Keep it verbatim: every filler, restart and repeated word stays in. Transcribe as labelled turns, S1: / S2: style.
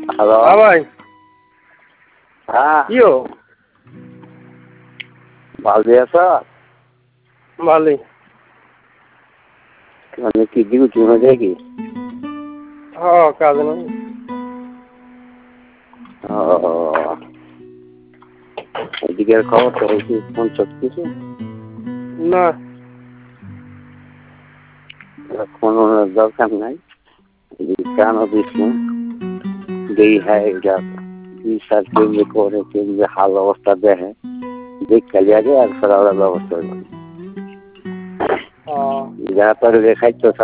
S1: Hello.
S2: হ্যাঁ ভাই।
S1: হ্যাঁ।
S2: কিও?
S1: ভালো আছো?
S2: ভালোই।
S1: মানে কি ডিউটি হয়ে কি?
S2: হ্যাঁ, কাজে নাই।
S1: ও এদিকের খবর তো হয়েছে ফোন কিছু
S2: না।
S1: ফোন দরকার নাই, কেন দিস না দেই হ্যাঁ এটা বিচার কেন্দ্রে করে কেন্দ্রে হাল অবস্থা দেখে দেখ খালি আগে আর ফেরাবার ব্যবস্থা করবে
S2: ও
S1: যা পারে খাইতো